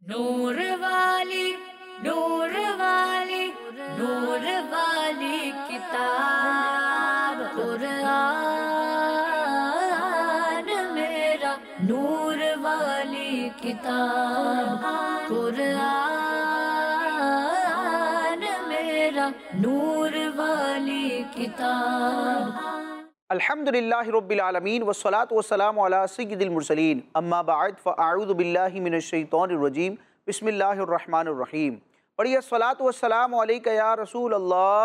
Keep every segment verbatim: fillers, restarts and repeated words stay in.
नूर वाली नूर वाली नूर वाली किताब कुरान मेरा, नूर वाली किताब कुरान मेरा, नूर वाली किताब। अल्हम्दुलिल्लाहि रब्बिल आलमीन वस्सलातु वस्सलामु अला सय्यिदिल मुरसलीन अम्मा बअद फ़अऊज़ु बिल्लाहि मिनश शैतानिर रजीम बिस्मिल्लाहिर रहमानिर रहीम। पढ़िए अस्सलातु वस्सलामु अलैका या रसूल अल्लाह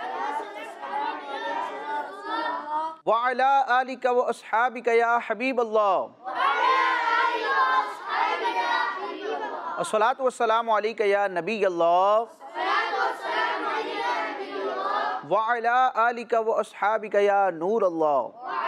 व अला आलिका व अस्हाबिका या हबीब अल्लाह। अस्सलातु वस्सलामु अलैका या नबी अल्लाह व अला आलिका व अस्हाबिका या नूर अल्लाह।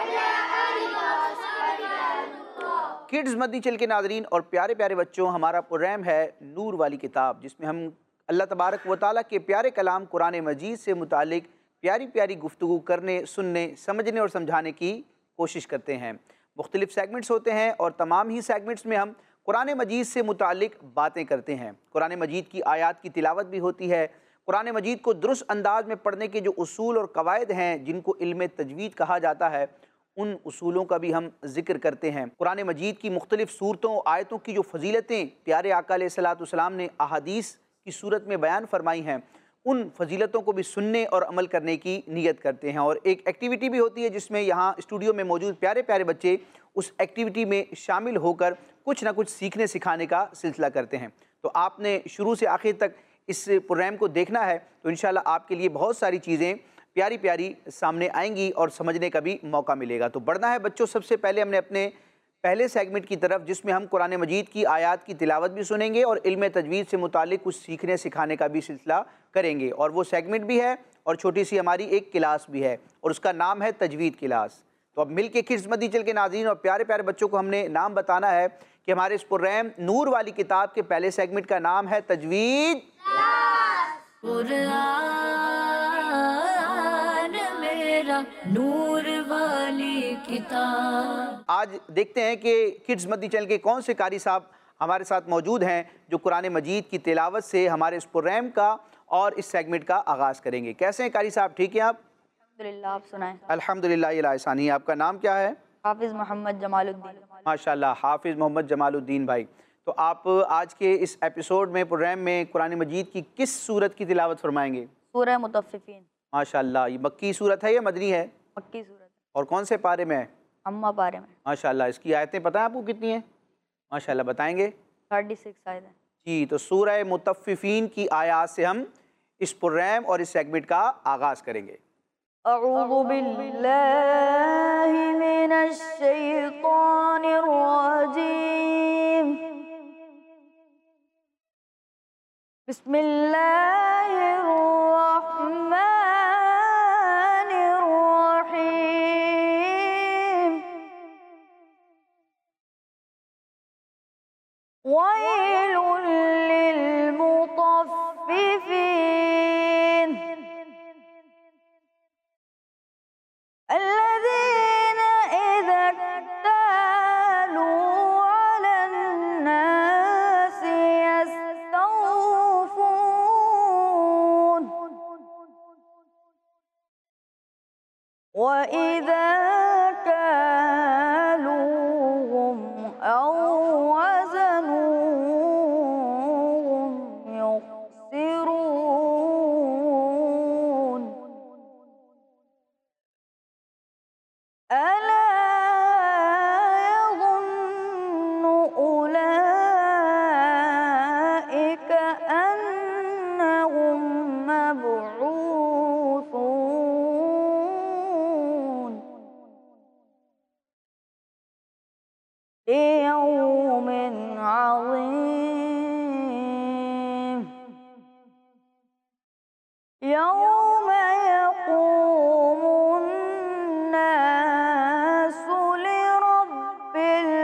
किड्स मदनी चैनल के नाज़रीन और प्यारे प्यारे बच्चों, हमारा प्रोग्राम है नूर वाली किताब, जिसमें हम अल्लाह तबारक व तआला के प्यारे कलाम कुरान मजीद से मुतालिक प्यारी प्यारी गुफ्तगू करने, सुनने, समझने और समझाने की कोशिश करते हैं। मुख्तलिफ सेगमेंट्स होते हैं और तमाम ही सेगमेंट्स में हम कुरान मजीद से मुतालिक बातें करते हैं। कुरान मजीद की आयात की तिलावत भी होती है। कुरान मजीद को दुरुस्त अंदाज में पढ़ने के जो उसूल और कवायद हैं, जिनको इल्म तजवीद कहा जाता है, उन उसूलों का भी हम जिक्र करते हैं। कुरान मजीद की मुख्तलिफ सूरतों आयतों की जो फजीलतें प्यारे आका अलैहिस्सलातु वस्सलाम ने अहादीस की सूरत में बयान फरमाई हैं, उन फजीलतों को भी सुनने और अमल करने की नीयत करते हैं। और एक एक्टिविटी भी होती है जिसमें यहाँ स्टूडियो में मौजूद प्यारे प्यारे बच्चे उस एक्टिविटी में शामिल होकर कुछ ना कुछ सीखने सिखाने का सिलसिला करते हैं। तो आपने शुरू से आखिर तक इस प्रोग्राम को देखना है तो इंशाल्लाह आपके लिए बहुत सारी चीज़ें प्यारी प्यारी सामने आएंगी और समझने का भी मौका मिलेगा। तो बढ़ना है बच्चों, सबसे पहले हमने अपने पहले सेगमेंट की तरफ, जिसमें हम कुरान मजीद की आयत की तिलावत भी सुनेंगे और इल्म तजवीद से मुतालिक कुछ सीखने सिखाने का भी सिलसिला करेंगे। और वो सेगमेंट भी है और छोटी सी हमारी एक क्लास भी है और उसका नाम है तजवीद क्लास। तो अब मिल के किड्स मदनी चैनल के नाज़रीन और प्यारे प्यारे बच्चों को हमने नाम बताना है कि हमारे इस प्रोग्राम नूर वाली किताब के पहले सेगमेंट का नाम है तजवीद कुरान मेरा, नूर वाली किताब। आज देखते हैं कि किड्स मदनी चैनल के कौन से कारी साहब हमारे साथ मौजूद हैं जो कुरान मजीद की तिलावत से हमारे इस प्रोग्राम का और इस सेगमेंट का आगाज़ करेंगे। कैसे हैं कारी साहब, ठीक हैं आप? अल्हम्दुलिल्लाह, आप सुनाएं। अल्हम्दुलिल्लाह इलासानी। आपका नाम क्या है? हाफिज़ मोहम्मद जमालुद्दीन। माशाल्लाह, हाफिज़ मोहम्मद जमालुद्दीन भाई। तो आप आज के इस एपिसोड में, प्रोग्राम में कुरान मजीद की किस सूरत की तिलावत फरमाएंगे? सूरह मुतफ़्फ़िफ़ीन। माशाल्लाह, ये मक्की सूरत है या मदनी है? मक्की सूरत। और कौन से पारे में है? अम्मा पारे में। माशाल्लाह, इसकी आयतें पता है आपको कितनी हैं? माशाल्लाह, बताएंगे? छत्तीस आयत है जी। तो सूरह मुतफ़्फ़िफ़ीन की आयत से हम इस प्रोग्राम और इस सेगमेंट का आगाज़ करेंगे। अऊज़ु बिल्लाहि मिनश शैतानिर रजीम। बिस्मिल्लाहिर रहमानिर रहीम। वैलुल लिल मुतफ़्फ़िफ़ीन الذين إذا اكتالوا على الناس يستوفون وإذا كالوهم أو وزنوهم يخسرون ألا يظن أولئك أنهم مبعوثون ليوم عظيم يوم يقوم الناس لرب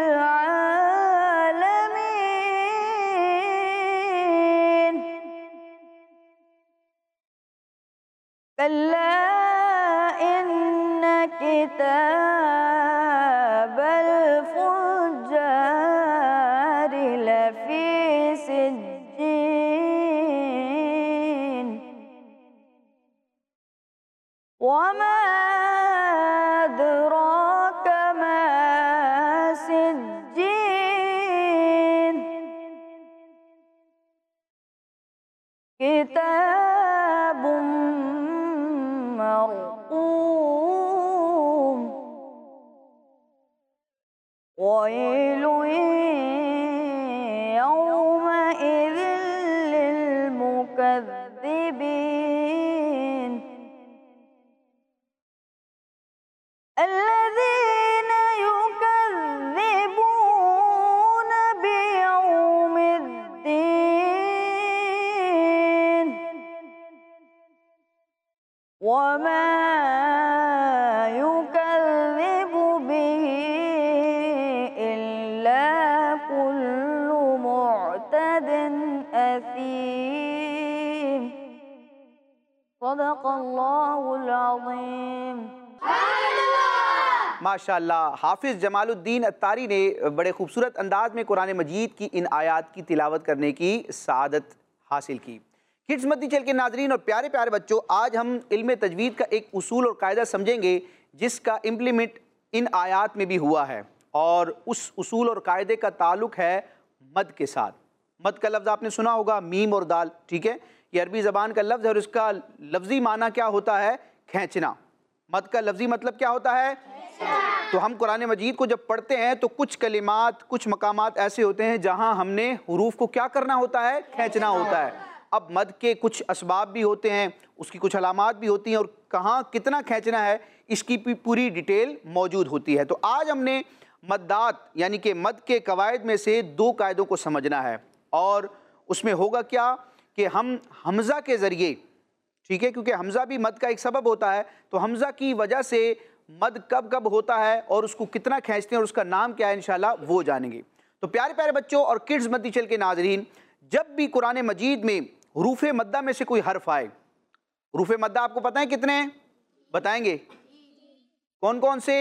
العالمين كلا إن كتاب الفجار لفي سجين वमा अदराक मा सिज्जीन किताबुम मरक़ूम वैलु यौमइज़िन लिलमुकज़्ज़िबीन الذين يكذبون بيوم الدين وما يكذب به إلا كل معتد أثيم صدق الله العظيम। माशाअल्लाह, हाफिज़ जमालुद्दीन अत्तारी ने बड़े खूबसूरत अंदाज में कुरान मजीद की इन आयात की तिलावत करने की सआदत हासिल की। किड्स मद्दी चल के नाजरीन और प्यारे प्यारे बच्चों, आज हम इल्म तजवीद का एक उसूल और कायदा समझेंगे जिसका इम्प्लीमेंट इन आयात में भी हुआ है, और उस उसूल और कायदे का ताल्लुक है मद के साथ। मद का लफ्ज़ आपने सुना होगा, मीम और दाल, ठीक है। ये अरबी ज़बान का लफ्ज़ है और इसका लफ्ज़ी माना क्या होता है? खींचना। मद का लफ्ज़ी मतलब क्या होता है? तो हम कुरान मजीद को जब पढ़ते हैं तो कुछ कलिमात, कुछ मकामात ऐसे होते हैं जहां हमने हुरूफ को क्या करना होता है? खींचना होता है। अब मद के कुछ असबाब भी होते हैं, उसकी कुछ अलामात भी होती हैं, और कहाँ कितना खींचना है इसकी भी पूरी डिटेल मौजूद होती है। तो आज हमने मद्दात यानी कि मद के कवायद में से दो कायदों को समझना है, और उसमें होगा क्या कि हम हमज़ा के ज़रिए, ठीक है, क्योंकि हमज़ा भी मद का एक सबब होता है, तो हमज़ा की वजह से मद कब कब होता है और उसको कितना खींचते हैं और उसका नाम क्या है, इंशाल्लाह वो जानेंगे। तो प्यारे प्यारे बच्चों और किड्स मद्दी चल के नाजरीन, जब भी कुरान मजीद में हुरूफ मद्दा में से कोई हर्फ आए, हुरूफ मद्दा आपको पता है कितने हैं? बताएंगे कौन कौन से?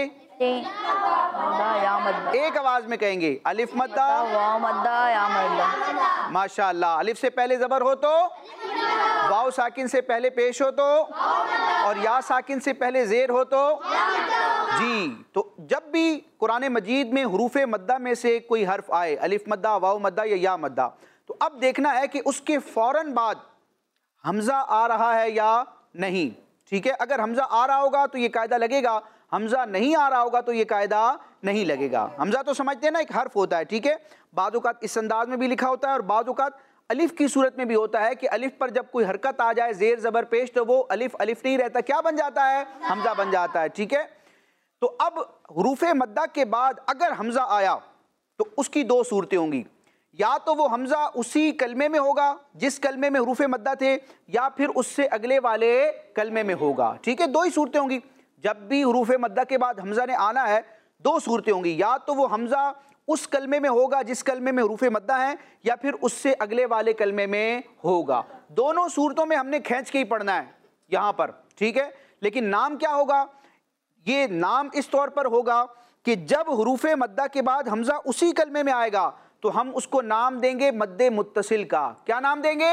एक आवाज में कहेंगे, अलिफ मद्दा, वाव मद्दा, या मद्दा। माशाअल्लाह। अलिफ से पहले ज़बर हो तो, वाव साकिन से पहले पेश हो तो, और या साकिन से पहले ज़ेर हो तो जी। तो जब भी कुरान मजीद में हुरूफ मद्दा में से कोई हर्फ आए, अलिफ मद्दा, वाव मद्दा या या मद्दा, तो अब देखना है कि उसके फ़ौरन बाद हमज़ा आ रहा है या नहीं, ठीक है। अगर हमज़ा आ रहा होगा तो ये कायदा लगेगा, हमज़ा नहीं आ रहा होगा तो ये कायदा नहीं लगेगा। हमज़ा तो समझते हैं ना, एक हर्फ होता है, ठीक है। बाद औक़ात इस अंदाज में भी लिखा होता है और बाद औक़ात अलिफ की सूरत में भी होता है कि अलिफ पर जब कोई हरकत आ जाए, ज़ेर ज़बर पेश, तो वो अलिफ अलिफ नहीं रहता, क्या बन जाता है? हमज़ा बन जाता है, ठीक है। तो अब हुरूफ मद्दा के बाद अगर हमज़ा आया तो उसकी दो सूरतें होंगी, या तो वो हमज़ा उसी कलमे में होगा जिस कलमे में हुरूफ मद्दा थे, या फिर उससे अगले वाले कलमे में होगा, ठीक है। दो ही सूरतें होंगी। जब भी हुरूफ मद्दा के बाद हमज़ा ने आना है, दो सूरतें होंगी, या तो वो हमज़ा उस कलमे में होगा जिस कलमे में हुरूफ मद्दा है, या फिर उससे अगले वाले कलमे में होगा। दोनों सूरतों में हमने खींच के ही पढ़ना है यहाँ पर, ठीक है। लेकिन नाम क्या होगा? ये नाम इस तौर पर होगा कि जब हुरूफ मद्दा के बाद हमज़ा उसी कलमे में आएगा तो हम उसको नाम देंगे मद्दे मुत्तसिल का। क्या नाम देंगे?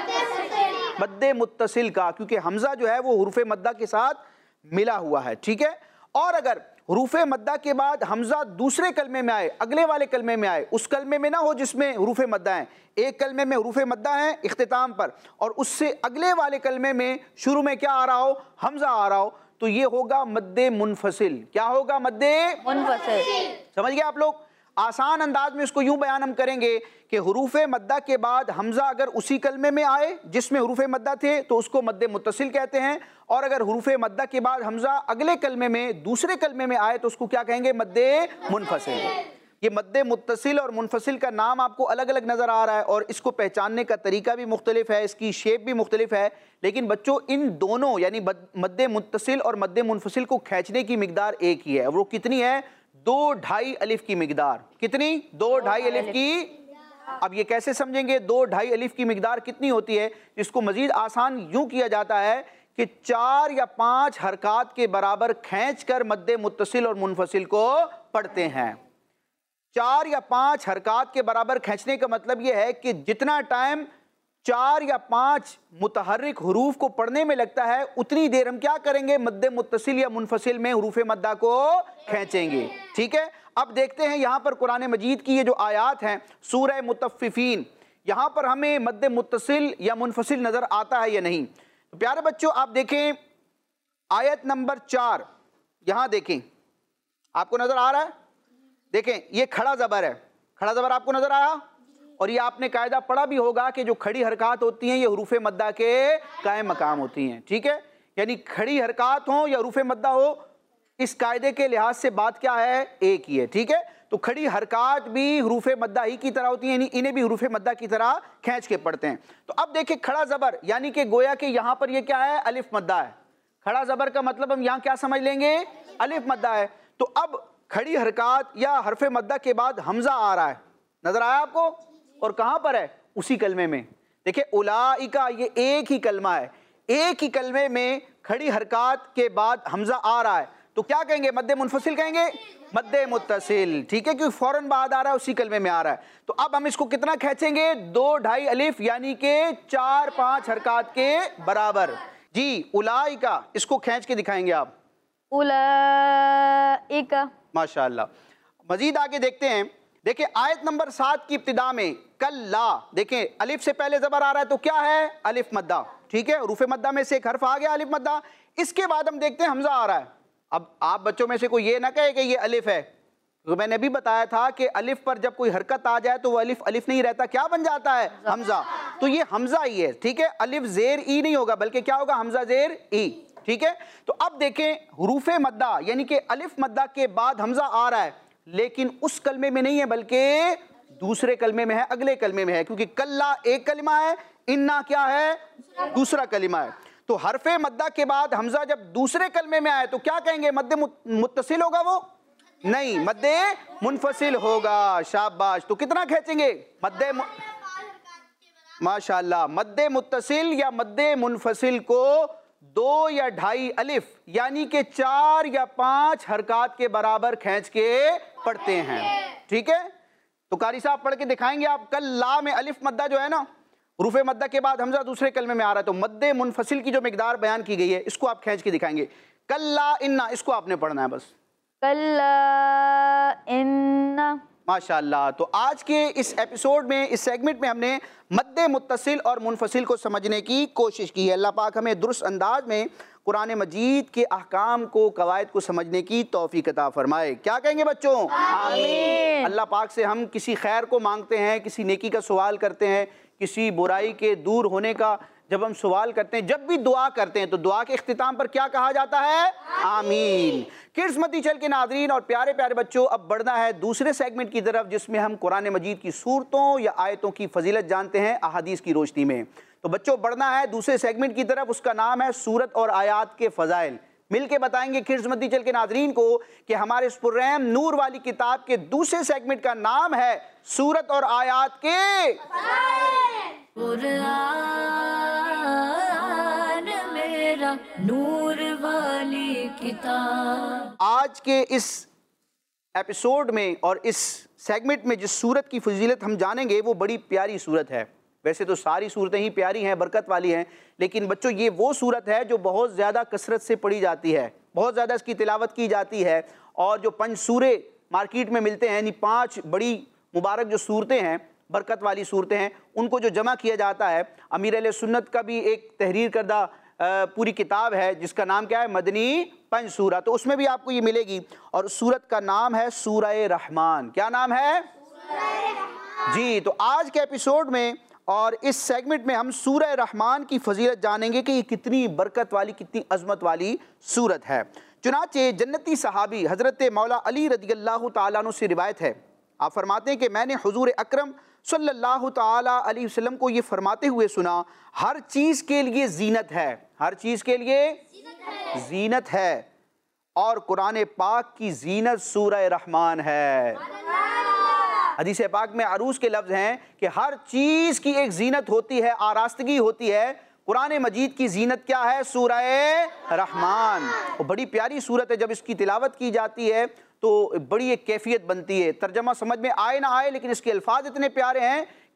मद्दे मुत्तसिल का, क्योंकि हमज़ा जो है वो हुरूफ मद्दा के साथ मिला हुआ है, ठीक है। और अगर हुरूफ मद्दा के बाद हमज़ा दूसरे कलमे में आए, अगले वाले कलमे में आए, उस कलमे में ना हो जिसमें हुरूफ मद्दा है, एक कलमे में हुरूफ मद्दा है इख्तिताम पर, और उससे अगले वाले कलमे में शुरू में क्या आ रहा हो? हमज़ा आ रहा हो, तो ये होगा मद्दे मुनफसिल। क्या होगा? मद्दे मुनफसिल। समझ गए आप लोग? आसान अंदाज में इसको यूं बयान हम करेंगे कि हुरूफ मद्दा के बाद हमज़ा अगर उसी कलमे में आए जिसमें हुरूफ मद्दा थे तो उसको मद्दे मुत्तसिल कहते हैं, और अगर हुरूफ मद्दा के बाद हमज़ा अगले कलमे में दूसरे कलमे में आए तो उसको क्या कहेंगे? मद्दे मुनफसिल। ये मद्दे मुत्तसिल और मुनफसिल का नाम आपको अलग अलग नज़र आ रहा है, और इसको पहचानने का तरीका भी मुख्तलिफ है, इसकी शेप भी मुख्तलिफ है, लेकिन बच्चों इन दोनों यानी मद्दे मुत्तसिल और मद्दे मुनफसिल को खींचने की मिकदार एक ही है। वो कितनी है? दो ढाई अलिफ की मिकदार। कितनी? दो ढाई अलिफ की। अब ये कैसे समझेंगे दो ढाई अलिफ की मिकदार कितनी होती है? इसको मजीद आसान यूं किया जाता है कि चार या पांच हरकात के बराबर खींच कर मद्दे मुत्तसिल और मुनफसिल को पढ़ते हैं। चार या पांच हरकात के बराबर खींचने का मतलब यह है कि जितना टाइम चार या पांच मुतहर्रिक हुरूफ को पढ़ने में लगता है, उतनी देर हम क्या करेंगे, मद्दे मुत्तसिल या मुनफसिल में हुरूफ मद्दा को खींचेंगे। ठीक है, अब देखते हैं यहाँ पर कुरान मजीद की ये जो आयात हैं सूरह मुतफ्फिफीन, यहाँ पर हमें मद्दे मुत्तसिल या मुनफसिल नज़र आता है या नहीं। तो प्यारे बच्चों आप देखें आयत नंबर चार, यहाँ देखें आपको नज़र आ रहा है, देखें ये खड़ा ज़बर है, खड़ा ज़बर आपको नज़र आया, और ये आपने कायदा पढ़ा भी होगा कि जो खड़ी हरकत होती हैं ये हुरूफ मद्दा के कायम मकाम होती हैं। ठीक है, यानी खड़ी हरकत हो या हुरूफ मद्दा हो, इस कायदे के लिहाज से बात क्या है, एक ही है। ठीक है, तो खड़ी हरकत भी हुरूफ मद्दा ही की तरह होती हैं, यानी इन्हें भी हुरूफ मद्दा की तरह खींच के पढ़ते हैं। तो अब देखिए खड़ा ज़बर, यानी कि गोया कि यहाँ पर ये क्या है, अलिफ मद्दा है। खड़ा ज़बर का मतलब हम यहाँ क्या समझ लेंगे, अलिफ मद्दा है। तो अब खड़ी हरकत या हरफ मद्दा के बाद हमजा आ रहा है, नजर आया आपको, और कहाँ पर है, उसी कलमे में। देखिए उलाइका, ये एक ही कलमा है, एक ही कलमे में खड़ी हरकत के बाद हमजा आ रहा है, तो क्या कहेंगे, मद्दे मुनफसिल कहेंगे, मद्दे मुत्तसिल। ठीक है, क्योंकि फौरन बाद आ रहा है, उसी कलमे में आ रहा है। तो अब हम इसको कितना खींचेंगे, दो ढाई अलिफ, यानी कि चार पांच हरकत के बराबर। जी उलाइका, इसको खींच के दिखाएंगे आप, उलाइका। माशाअल्लाह। मजीद आगे देखते हैं, देखिए आयत नंबर सात की इब्तिदा में कल्ला, देखें अलिफ से पहले जबर आ रहा है तो क्या है, अलिफ मद्दा। ठीक है, रूफे मद्दा में से एक हर्फ आ गया अलिफ मद्दा, इसके बाद हम देखते हैं हमजा आ रहा है। अब आप बच्चों में से कोई ये ना कहे कि ये अलिफ है, तो मैंने भी बताया था कि अलिफ पर जब कोई हरकत आ जाए तो वो अलिफ अलिफ नहीं रहता, क्या बन जाता है, हमजा। तो ये हमजा ही है। ठीक है, अलिफ जेर ई नहीं होगा, बल्कि क्या होगा, हमजा जेर ई। ठीक है, तो अब देखें हुरूफ मद्दा यानी कि अलिफ मद्दा के बाद हमजा आ रहा है, लेकिन उस कलमे में नहीं है बल्कि दूसरे कलमे में है, अगले कलमे में है, क्योंकि कल्ला एक कलिमा है, इन्ना क्या है, दूसरा कलिमा है। तो हरफे मद्दा के बाद हमजा जब दूसरे कलमे में आए तो क्या कहेंगे, मद्दे मुत्तसिल होगा वो, नहीं मद्दे मुनफसिल होगा। शाबाश, तो कितना खींचेंगे, मद्दे, माशाअल्लाह, मद्दे मुत्तसिल या मद्दे मुनफसिल को दो या ढाई अलिफ यानी कि चार या पांच हरकत के बराबर खींच के पढ़ते हैं। ठीक है, तो कारी साहब पढ़ के दिखाएंगे आप, कल ला में अलिफ मद्दा जो है ना, रूफे मद्दा के बाद हमजा दूसरे कलमे में आ रहा है, तो मद्दे मुनफसिल की जो मिकदार बयान की गई है इसको आप खींच के दिखाएंगे। कल्ला इन्ना, इसको आपने पढ़ना है बस, कल्ला इन्ना। माशाअल्लाह। तो आज के इस एपिसोड में, इस सेगमेंट में हमने मद्दे मुत्तसिल और मुनफसिल को समझने की कोशिश की है। अल्लाह पाक हमें दुरुस्त अंदाज में कुरान मजीद के अहकाम को, कवायद को समझने की तौफीक अता फरमाए। क्या कहेंगे बच्चों, आमीन। अल्लाह पाक से हम किसी खैर को मांगते हैं, किसी नेकी का सवाल करते हैं, किसी बुराई के दूर होने का जब हम सवाल करते हैं, जब भी दुआ करते हैं तो दुआ के इख्तिताम पर क्या कहा जाता है, आमीन। किड्स मती चल के नादरीन और प्यारे प्यारे बच्चों, अब बढ़ना है दूसरे सेगमेंट की तरफ जिसमें हम कुरान मजीद की सूरतों या आयतों की फजीलत जानते हैं अहादीस की रोशनी में। तो बच्चों बढ़ना है दूसरे सेगमेंट की तरफ, उसका नाम है सूरत और आयात के फ़ज़ाइल। मिलके बताएंगे किड्स मती चल के नादरीन को कि हमारे इस पुर्रैम नूर वाली किताब के दूसरे सेगमेंट का नाम है सूरत और आयात के कुरान मेरा नूर वाली किताब। आज के इस एपिसोड में और इस सेगमेंट में जिस सूरत की फजीलत हम जानेंगे वो बड़ी प्यारी सूरत है। वैसे तो सारी सूरतें ही प्यारी हैं, बरकत वाली हैं, लेकिन बच्चों ये वो सूरत है जो बहुत ज़्यादा कसरत से पढ़ी जाती है, बहुत ज़्यादा इसकी तिलावत की जाती है। और जो पंच सूरे मार्केट में मिलते हैं, यानी पाँच बड़ी मुबारक जो सूरतें हैं, बरकत वाली सूरतें हैं, उनको जो जमा किया जाता है, अमीर अहले सुन्नत का भी एक तहरीर करदा पूरी किताब है जिसका नाम क्या है, मदनी पंच सूरा, तो उसमें भी आपको ये मिलेगी। और उस सूरत का नाम है सूरह रहमान। क्या नाम है जी। तो आज के एपिसोड में और इस सेगमेंट में हम सूरह रहमान की फजीलत जानेंगे कि ये कितनी बरकत वाली, कितनी अजमत वाली सूरत है। चुनाचे जन्नती सहाबी हज़रत मौला अली रज़ियल्लाहु ताला अन्हु से रिवायत है, आप फरमाते हैं कि मैंने हुजूर अकरम सल्लल्लाहु ताला अलैहि वसल्लम को ये फरमाते हुए सुना, हर चीज़ के लिए जीनत है, हर चीज़ के लिए जीनत है, और कुरान पाक की जीनत सूरह रहमान है। हदीस पाक में अरूज के लफ्ज़ हैं कि हर चीज़ की एक जीनत होती है, आरास्तगी होती है। कुरान मजीद की जीनत क्या है, सूरह रहमान। और बड़ी प्यारी सूरत है, जब इसकी तिलावत की जाती है तो बड़ी एक कैफियत बनती है। तर्जमा समझ में आए ना आए, लेकिन इसके अल्फाज इतने प्यारे हैं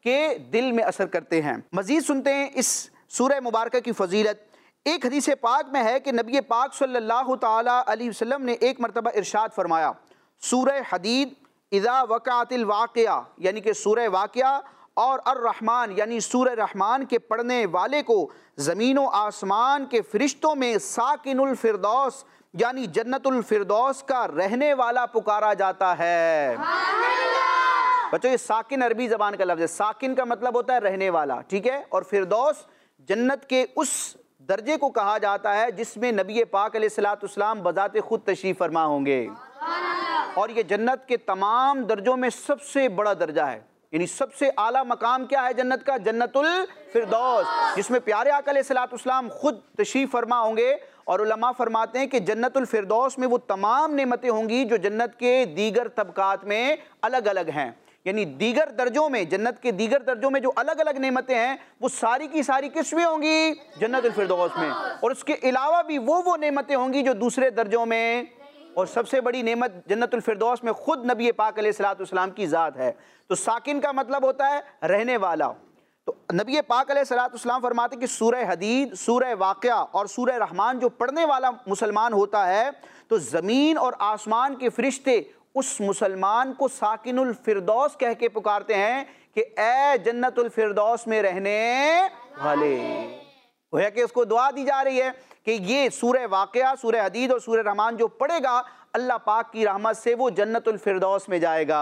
के दिल में असर करते हैं। मज़ीद सुनते हैं इस सूरह मुबारक की फ़जीलत। एक हदीस पाक में है कि नबी पाक सल्लल्लाहु ताला अलैहि वसल्लम ने एक मरतबा इरशाद फरमाया, सूरह हदीद इज़ा वक़अतिल वाक़िया यानी कि सूरह वाक़िया और अर्रहमान यानी सूरह रहमान के पढ़ने वाले को ज़मीन व आसमान के फ़रिश्तों में साकिनुल फ़िरदौस यानी जन्नतुल फ़िरदौस का रहने वाला पुकारा जाता है। बच्चों, ये साकिन अरबी ज़बान का लफ्ज़ है। साकिन का मतलब होता है रहने वाला, ठीक है। और फ़िरदौस जन्नत के उस दर्जे को कहा जाता है जिसमें नबी पाक अलैहिस्सलाम बज़ाते खुद तशरीफ़ फरमा होंगे। और ये जन्नत के तमाम दर्जों में सबसे बड़ा दर्जा है, यानी सबसे आला मकाम क्या है जन्नत का? जन्नतुल फ़िरदौस, जिसमें प्यारे आका अलैहिस्सलाम खुद तशरीफ़ फरमा होंगे। और उलमा फरमाते हैं कि जन्नतुल फ़िरदौस में वो तमाम नेमतें होंगी जो जन्नत के दीगर तबकात में अलग अलग हैं, यानी दीगर दर्जों में, जन्नत के दीगर दर्जों में जो अलग अलग नेमतें हैं वो सारी की सारी किस में होंगी? जन्नतुल फ़िरदौस में। और उसके अलावा भी वो वो नेमतें होंगी जो दूसरे दर्जों में, और सबसे बड़ी नेमत जन्नतुल फ़िरदौस में खुद नबी पाक अलैहिस्सलाम की ज़ात है। तो साकिन का मतलब होता है रहने वाला। तो नबी पाक अलैहिस्सलाम फरमाते कि सूरह हदीद, सूरह वाक़िया और सूरह रहमान जो पढ़ने वाला मुसलमान होता है तो ज़मीन और आसमान के फ़रिश्ते उस मुसलमान को साकिनुल फ़िरदौस कह के पुकारते हैं कि ए जन्नतुल फ़िरदौस में रहने वाले। गोया कि उसको दुआ दी जा रही है कि ये सूरह वाक़िया, सूरह हदीद और सूरह रहमान जो पढ़ेगा अल्लाह पाक की रहमत से वो जन्नतुल फ़िरदौस में जाएगा।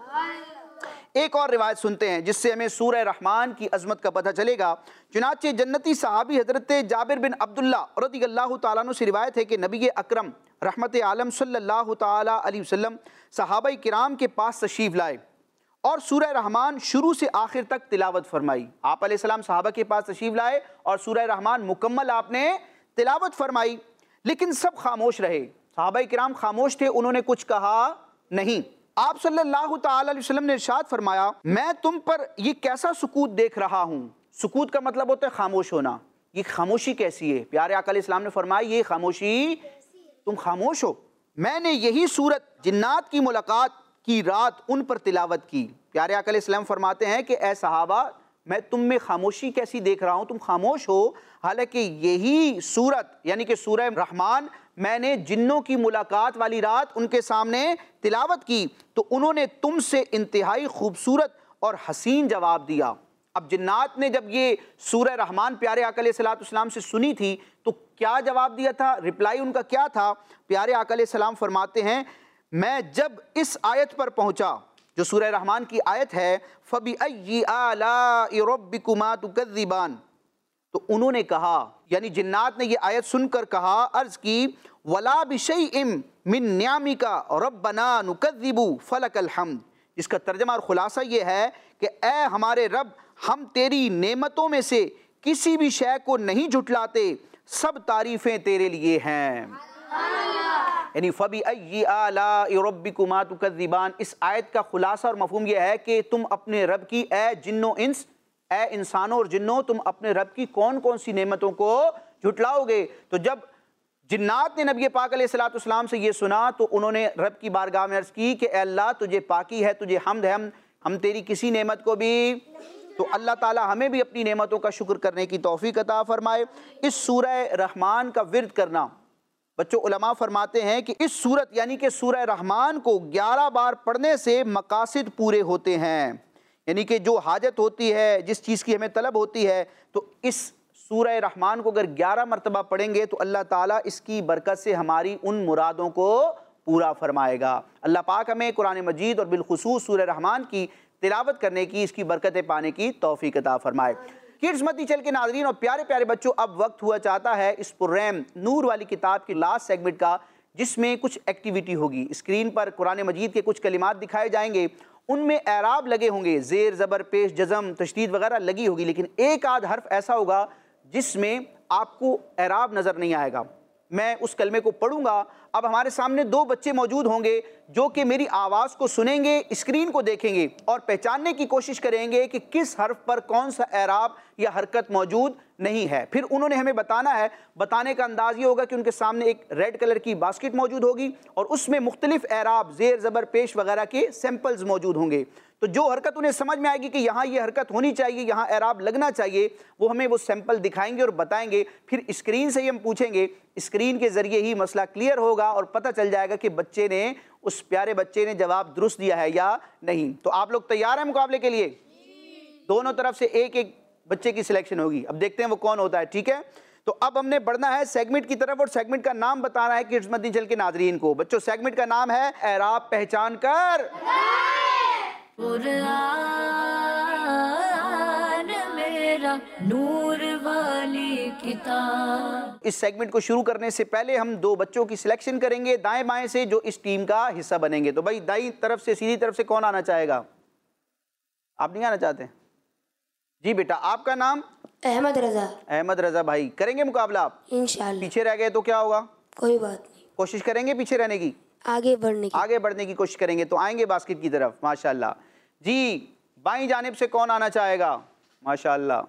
एक और रिवायत सुनते हैं जिससे हमें सूरह रहमान की अज़मत का पता चलेगा। चुनाचे जन्नती सहाबी हज़रत जाबिर बिन अब्दुल्ला रज़ियल्लाहु ताला अन्हु से रिवायत है कि नबी अकरम रहमत आलम सल्लल्लाहु ताला अलैहि वसल्लम सहाबाए किराम के पास तशरीफ़ लाए और सूरह रहमान शुरू से आखिर तक तिलावत फरमाई। आप अलैहिस्सलाम सहाबा के पास तशरीफ़ लाए और सूरह रहमान मुकम्मल आपने तिलावत फरमाई, लेकिन सब खामोश रहे। सहाबाए किराम खामोश थे, उन्होंने कुछ कहा नहीं। आप सल्लल्लाहु ताला अलैहि वसल्लम ने इरशाद फरमाया, मैं तुम पर ये कैसा सुकूत देख रहा हूँ। सुकूत का मतलब होता है खामोश होना। ये खामोशी कैसी है? प्यारे आका अलैहिस्सलाम ने फरमाया ये खामोशी, तुम खामोश हो। मैंने यही सूरत जिन्नात की मुलाकात की रात उन पर तिलावत की। प्यारे आका अलैहिस्सलाम फरमाते हैं कि ए सहाबा, मैं तुम में खामोशी कैसी देख रहा हूँ, तुम खामोश हो। हालांकि यही सूरत यानी कि सूरह रहमान मैंने जिन्नों की मुलाकात वाली रात उनके सामने तिलावत की तो उन्होंने तुमसे इंतहाई खूबसूरत और हसीन जवाब दिया। अब जिन्नात ने जब ये सूरह रहमान प्यारे आका अलैहिस्सलाम से सुनी थी तो क्या जवाब दिया था? रिप्लाई उनका क्या था? प्यारे आका अलैहिस्सलाम फरमाते हैं, मैं जब इस आयत पर पहुँचा जो सूरह रहमान की आयत है, फ़बिअय्यि आलाइ रब्बिकुमा तुकज़्ज़िबान, तो उन्होंने कहा, यानी जिन्नात ने ये आयत सुनकर कहा, अर्ज़ की, वला बिशैइन मिन नियामिका रब्बना नुकज़्ज़िबु फलकल हम्द, जिसका तर्जमा और खुलासा ये है कि ए हमारे रब, हम तेरी नेमतों में से किसी भी शय को नहीं झुटलाते, सब तारीफ़ें तेरे लिए हैं। यानी फ़बिअय्यि आलाइ रब्बिकुमा तुकज़्ज़िबान, इस आयत का खुलासा और मफ़हूम यह है कि तुम अपने रब की, ए जिन्नो इंस, ए इंसानों और जिन्नों, तुम अपने रब की कौन कौन सी नेमतों को झुटलाओगे। तो जब जिन्नात ने नबी पाक अलैहिस्सलाम से ये सुना तो उन्होंने रब की बारगाह में अर्ज़ की कि अल्लाह तुझे पाकी है, तुझे हम्द है, हम हम तेरी किसी नेमत को भी, तो अल्लाह ताला हमें भी अपनी नेमतों का शुक्र करने की तौफीक अता फरमाए। इस सूरह रहमान का विर्द करना, बच्चों उलमा फरमाते हैं कि इस सूरत यानी कि सूरह रहमान को ग्यारह बार पढ़ने से मकासिद पूरे होते हैं, यानी कि जो हाजत होती है, जिस चीज़ की हमें तलब होती है, तो इस सूरह रहमान को अगर ग्यारह मरतबा पढ़ेंगे तो अल्लाह ताला इसकी बरकत से हमारी उन मुरादों को पूरा फरमाएगा। अल्लाह पाक हमें कुरान मजीद और बिलखुसूस सूरह रहमान की तिलावत करने की, इसकी बरकतें पाने की तौफीक अता फरमाए। किड्स मती चल के नाज़रीन और प्यारे प्यारे बच्चों, अब वक्त हुआ चाहता है इस पुर्रैम नूर वाली किताब की लास्ट सेगमेंट का, जिसमें कुछ एक्टिविटी होगी। स्क्रीन पर कुरान मजीद के कुछ कलिमात दिखाए जाएंगे, उनमें एराब लगे होंगे, ज़ेर ज़बर पेश जज़म तशदीद वगैरह लगी होगी, लेकिन एक आध हर्फ ऐसा होगा जिसमें आपको एराब नज़र नहीं आएगा। मैं उस कलमे को पढ़ूंगा। अब हमारे सामने दो बच्चे मौजूद होंगे जो कि मेरी आवाज़ को सुनेंगे, स्क्रीन को देखेंगे और पहचानने की कोशिश करेंगे कि किस हर्फ पर कौन सा एराब या हरकत मौजूद नहीं है। फिर उन्होंने हमें बताना है। बताने का अंदाज़ ये होगा कि उनके सामने एक रेड कलर की बास्केट मौजूद होगी और उसमें मुख्तलिफ एराब, ज़ेर ज़बर पेश वगैरह के सैम्पल्स मौजूद होंगे। तो जो हरकत उन्हें समझ में आएगी कि यहाँ ये हरकत होनी चाहिए, यहाँ एराब लगना चाहिए, वो हमें वो सैंपल दिखाएंगे और बताएंगे। फिर स्क्रीन से ही हम पूछेंगे, स्क्रीन के ज़रिए ही मसला क्लियर होगा और पता चल जाएगा कि बच्चे ने, उस प्यारे बच्चे ने जवाब दुरुस्त दिया है या नहीं। तो आप लोग तैयार हैं मुकाबले के लिए? दोनों तरफ से एक एक बच्चे की सिलेक्शन होगी। अब देखते हैं वो कौन होता है, ठीक है? तो अब हमने बढ़ना है सेगमेंट की तरफ और सेगमेंट का नाम बताना है किड्स मदनी चैनल के नाजरीन को। बच्चों, सेगमेंट का नाम है एराब पहचान कर। कुरान मेरा नूर वाली किताब। इस सेगमेंट को शुरू करने से पहले हम दो बच्चों की सिलेक्शन करेंगे दाएं बाएं से, जो इस टीम का हिस्सा बनेंगे। तो भाई दाईं तरफ से, सीधी तरफ से कौन आना चाहेगा? आप नहीं आना चाहते? जी बेटा, आपका नाम? अहमद रजा। अहमद रजा भाई, करेंगे मुकाबला आप? इंशाल्लाह। पीछे रह गए तो क्या होगा? कोई बात नहीं, कोशिश करेंगे पीछे रहने की, आगे बढ़ने की। आगे बढ़ने की कोशिश करेंगे तो आएंगे बास्केट की तरफ। माशाल्लाह जी। बाईं जानिब से कौन आना चाहेगा? माशाल्लाह,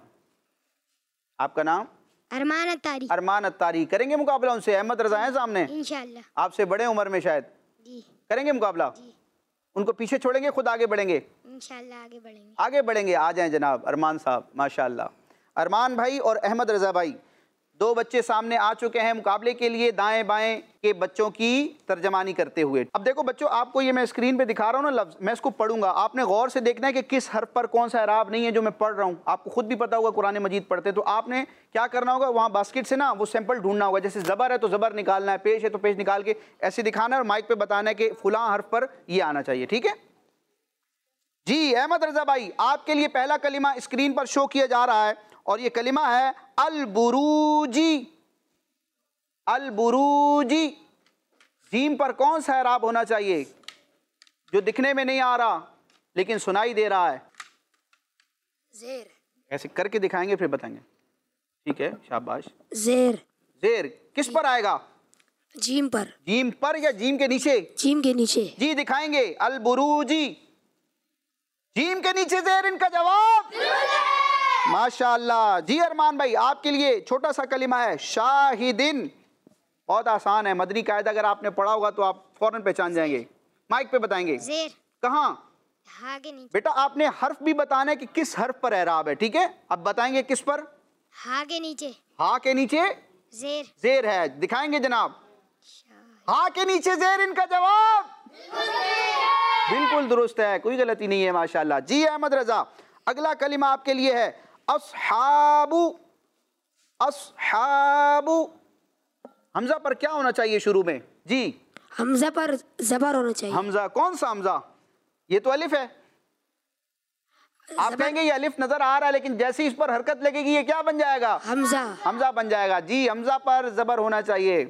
आपका नाम? अरमान अत्तारी। अरमान अत्तारी, करेंगे मुकाबला उनसे? अहमद रजा हैं सामने, इंशाल्लाह। आपसे बड़े उम्र में शायद, जी करेंगे मुकाबला? जी। उनको पीछे छोड़ेंगे, खुद आगे बढ़ेंगे? इंशाल्लाह आगे बढ़ेंगे। आगे बढ़ेंगे। आ जाएं जनाब अरमान साहब। माशाल्लाह, अरमान भाई और अहमद रजा भाई, दो बच्चे सामने आ चुके हैं मुकाबले के लिए, दाएं बाएं के बच्चों की तर्जमानी करते हुए। अब देखो बच्चों, आपको ये मैं स्क्रीन पे दिखा रहा हूँ ना लफ्ज़, मैं इसको पढ़ूंगा, आपने गौर से देखना है कि किस हर्फ पर कौन सा एराब नहीं है जो मैं पढ़ रहा हूँ। आपको खुद भी पता होगा कुरान मजीद पढ़ते, तो आपने क्या करना होगा, वहाँ बास्केट से ना वो सैंपल ढूंढना होगा। जैसे ज़बर है तो ज़बर निकालना है, पेश है तो पेश निकाल के ऐसे दिखाना है और माइक पर बताना है कि फुलां हर्फ पर ये आना चाहिए, ठीक है जी। अहमद रजा भाई, आपके लिए पहला कलिमा स्क्रीन पर शो किया जा रहा है और ये कलिमा है अल-बुरूजी। अल-बुरूजी, जीम पर कौन सा एराब होना चाहिए जो दिखने में नहीं आ रहा लेकिन सुनाई दे रहा है? जेर। ऐसे करके दिखाएंगे फिर बताएंगे, ठीक है? शाबाश। जेर। जेर किस पर आएगा? जीम पर। जीम पर या जीम के नीचे? जीम के नीचे। जी दिखाएंगे। अल-बुरूजी, जीम के नीचे जेर, इनका जवाब माशाअल्लाह जी। अरमान भाई, आपके लिए छोटा सा कलिमा है शाहिदिन, बहुत आसान है, मदनी कायदा अगर आपने पढ़ा होगा तो आप फौरन पहचान जाएंगे। माइक पे बताएंगे। जेर। कहाँ? हा के नीचे। बेटा आपने हर्फ भी बताना है कि किस हर्फ पर एराब है, ठीक है? अब बताएंगे किस पर? हा के नीचे। हा के नीचे जेर। जेर है, दिखाएंगे जनाब। हा के नीचे जेर, इनका जवाब बिल्कुल दुरुस्त है, कोई गलती नहीं है माशाल्लाह जी। अहमद रजा, अगला कलिमा आपके लिए है अस्हाबु। अस्हाबु, हमजा पर क्या होना चाहिए शुरू में? जी हमजा पर जबर होना चाहिए। हमजा, कौन सा हमजा? ये तो अलिफ है। आप कहेंगे ये अलिफ नजर आ रहा है, लेकिन जैसे इस पर हरकत लगेगी ये क्या बन जाएगा? हमजा। हमजा बन जाएगा जी। हमजा पर जबर होना चाहिए,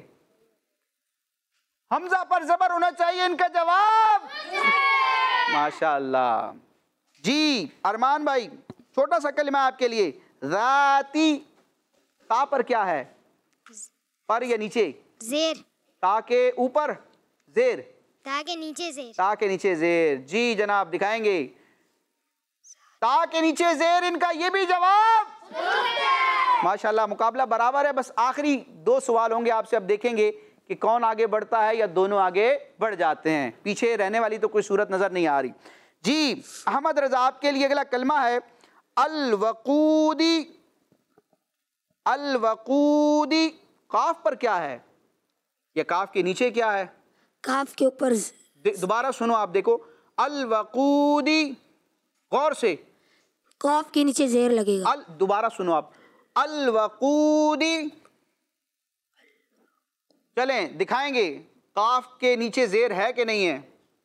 हमजा पर जबर होना चाहिए, इनका जवाब माशाअल्लाह जी। अरमान भाई, छोटा सा कलिमा आपके लिए ज़ाती। ता पर क्या है? पर या नीचे? जेर। ता के ऊपर जेर, ता के नीचे जेर। ता के नीचे जेर जी जनाब, दिखाएंगे। ता के नीचे जेर, इनका ये भी जवाब माशाल्लाह। मुकाबला बराबर है, बस आखिरी दो सवाल होंगे आपसे, अब देखेंगे कि कौन आगे बढ़ता है या दोनों आगे बढ़ जाते हैं। पीछे रहने वाली तो कोई सूरत नजर नहीं आ रही जी। अहमद रजा, आपके लिए अगला कलमा है अल-वकूदी। अल-वकूदी, काफ पर क्या है या काफ के नीचे क्या है? काफ के ऊपर। दोबारा सुनो आप, देखो अल-वकूदी, गौर से। काफ के नीचे जेर लगेगा। अल, दोबारा सुनो आप, अल-वकूदी। चलें दिखाएंगे, काफ के नीचे जेर है कि नहीं है?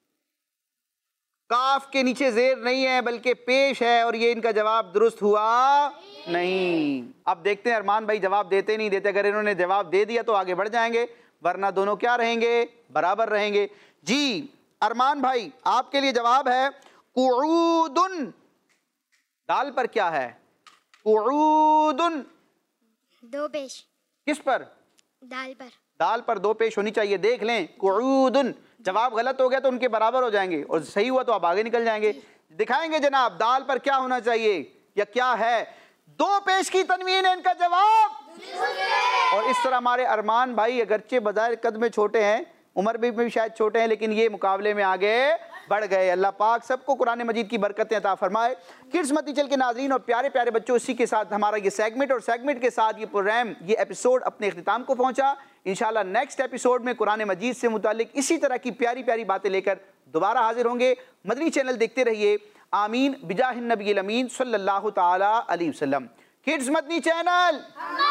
काफ के नीचे जेर नहीं है बल्कि पेश है, और ये इनका जवाब दुरुस्त हुआ नहीं। अब देखते हैं अरमान भाई जवाब देते नहीं देते। अगर इन्होंने जवाब दे दिया तो आगे बढ़ जाएंगे, वरना दोनों क्या रहेंगे? बराबर रहेंगे जी। अरमान भाई, आपके लिए जवाब है कुऊदुन। दाल पर क्या है? कुऊदुन। दो पेश। किस पर? दाल पर। दाल पर दो पेश होनी चाहिए, देख लें। कुऊदुन, जवाब गलत हो गया तो उनके बराबर हो जाएंगे, और सही हुआ तो आप आगे निकल जाएंगे। दिखाएंगे जनाब, दाल पर क्या होना चाहिए या क्या है? दो पेश की तनवीन है इनका जवाब। और इस तरह हमारे अरमान भाई अगरचे बजाय कद में छोटे हैं, उम्र भी में शायद छोटे हैं, लेकिन ये मुकाबले में आगे बढ़ गए। अल्लाह पाक सबको कुरान मजीद की बरकतें अता फरमाए। किड्स मती चल के नाज़रीन और प्यारे प्यारे बच्चों, इसी के साथ हमारा ये सेगमेंट और सेगमेंट के साथ ये प्रोग्राम, ये एपिसोड अपने इख्तिताम को पहुंचा। इंशाल्लाह नेक्स्ट एपिसोड में कुरान मजीद से मुतालिक इसी तरह की प्यारी प्यारी बातें लेकर दोबारा हाजिर होंगे। मदनी चैनल देखते रहिए। आमीन बिजाहिन नबील अमीन सल्लल्लाहु ताला अलैहि वसल्लम। किड्स मदनी चैनल,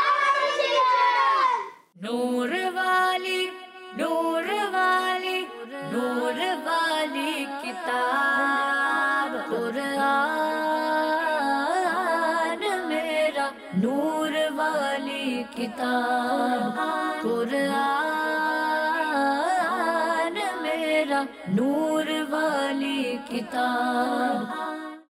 नूर वाली नूर वाली नूर वाली किताब कुरान मेरा, नूर वाली किताब कुरान मेरा, नूर वाली किताब।